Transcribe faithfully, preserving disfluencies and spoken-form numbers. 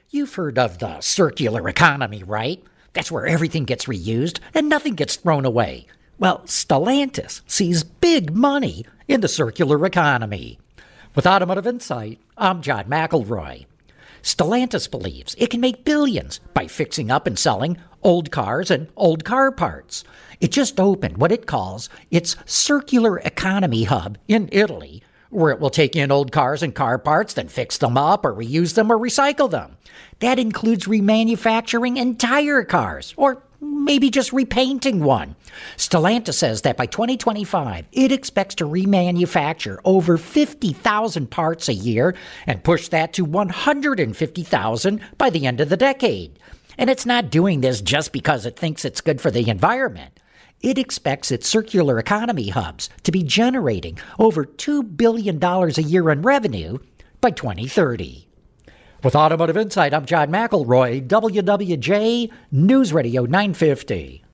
You've heard of the circular economy, right? That's where everything gets reused and nothing gets thrown away. Well, Stellantis sees big money in the circular economy. With Automotive Insight, I'm John McElroy. Stellantis believes it can make billions by fixing up and selling old cars and old car parts. It just opened what it calls its circular economy hub in Italy, where it will take in old cars and car parts, then fix them up or reuse them or recycle them. That includes remanufacturing entire cars, or maybe just repainting one. Stellantis says that by twenty twenty-five, it expects to remanufacture over fifty thousand parts a year and push that to one hundred fifty thousand by the end of the decade. And it's not doing this just because it thinks it's good for the environment. It expects its circular economy hubs to be generating over two billion dollars a year in revenue by twenty thirty. With Automotive Insight, I'm John McElroy, W W J News Radio nine fifty.